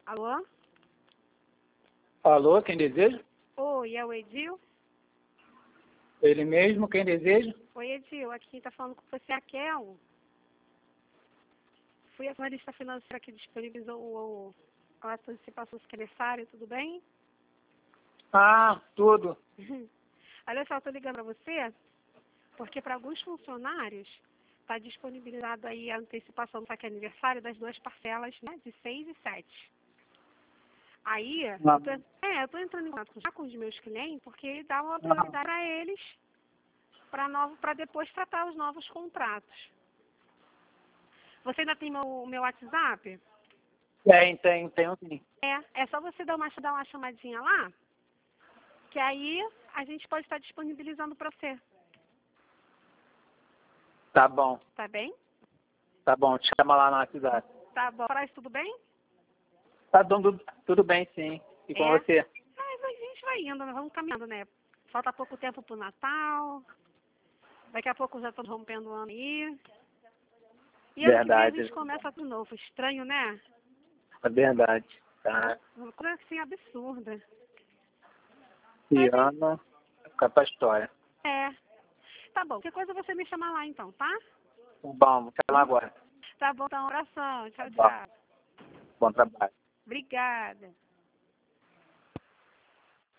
Alô? Alô, quem deseja? Oi, é o Edil? Ele mesmo, quem deseja? Oi, Edil, aqui tá falando com você, a Kel. Fui a analista financeira que disponibilizou a antecipação secretária, tudo bem? Ah, tudo. Olha só, estou ligando para você porque para alguns funcionários está disponibilizado aí a antecipação do saque aniversário das duas parcelas, né, de 6 e 7. Aí, eu tô entrando em contato já com os meus clientes porque dá uma prioridade para eles para depois tratar os novos contratos. Você ainda tem o meu WhatsApp? Tenho sim. É só você dar uma chamadinha lá, que aí a gente pode estar disponibilizando para você. Tá bom, Tá bem? te chama lá no WhatsApp. Tá bom. Para isso, tudo bem? Tá tudo bem, sim. E com você? Mas a gente vai indo, nós vamos caminhando, né? Falta pouco tempo pro Natal. Daqui a pouco já estamos rompendo o ano aí. E ano que vem a Verdade, gente começa tudo novo. Estranho, né? é verdade. Tá. Uma coisa assim absurda. E ano, fica pra história. É. Tá bom. Qualquer coisa você me chama lá então, tá? Bom, vou chamar agora. Tá bom, então, um abração. Tchau, Bom, tchau. bom trabalho. Obrigada.